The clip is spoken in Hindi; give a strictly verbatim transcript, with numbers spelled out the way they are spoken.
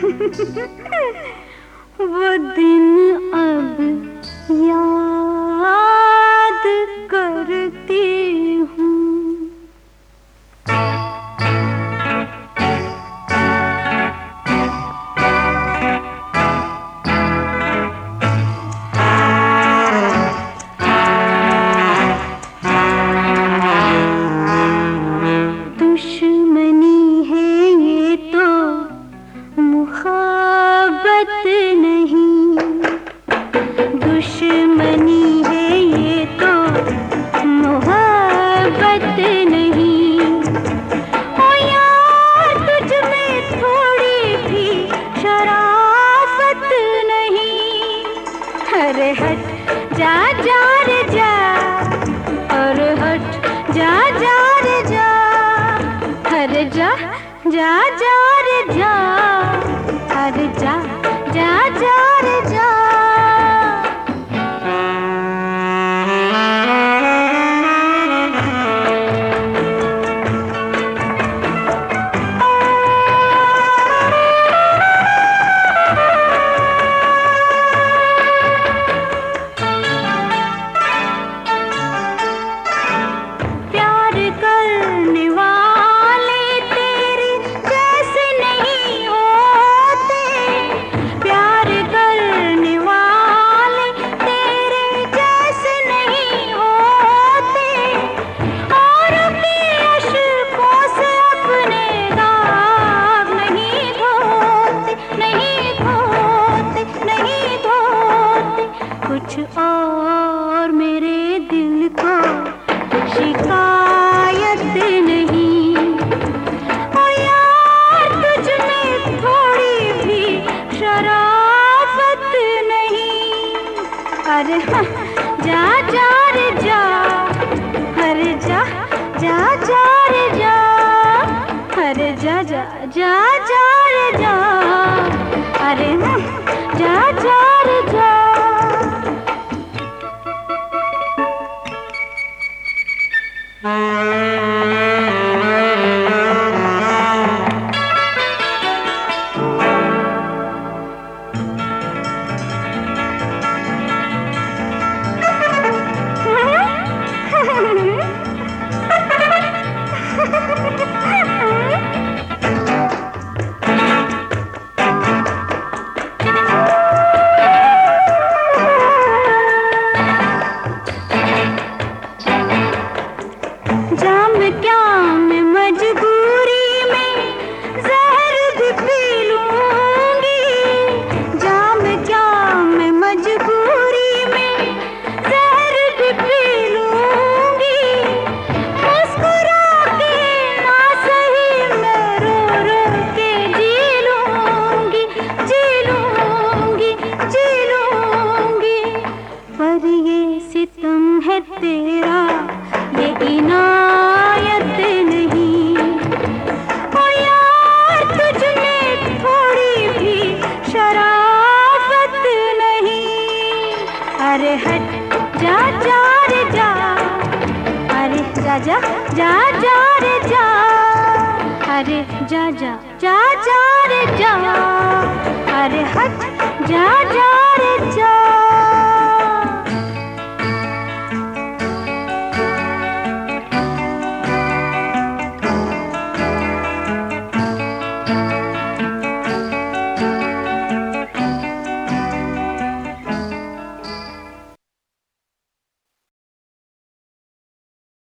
वो दिन अब याद करती हूँ। दुश्मनी है ये तो मुहब्बत नहीं, दुश्मनी है ये तो मुहब्बत नहीं। ओ यार तुझ में थोड़ी भी शराफत नहीं। अरे हट जा जा रे जा, अरे हट जा जा रे जा, अरे जा जा जा रे जा, अरे जा जा जा रे जा। प्यार करने वाले तेरे जैसे नहीं होते, प्यार करने वाले तेरे जैसे नहीं होते। औरों के अश्कों से अपने दाग नहीं धोते, नहीं धोते, नहीं धोते। कुछ और मेरे दिल को शिकायत नहीं। ओ यार तुझ में थोड़ी भी शराफत नहीं। अरे हाँ, जा जा रे जा, अरे जा जा जा रे जा, अरे जा जा जा जा रे जा, अरे हाँ, जा जा रे जा। जाम क्या मैं मजबूरी में जहर भी पी लूंगी, जाम क्या मैं मजबूरी में जहर भी पी लूंगी। मुस्कुरा के ना सही मैं रो रो के जी लूंगी, जी लूंगी, जी लूंगी। पर ये सितम है तेरा, ये इनायत नहीं। ओ यार तुझ में थोड़ी भी शराफत नहीं। अरे हट जा जा रे जा, अरे जा जा जा जा रे जा, अरे जा जा जा जा रे जा, अरे हट जा जा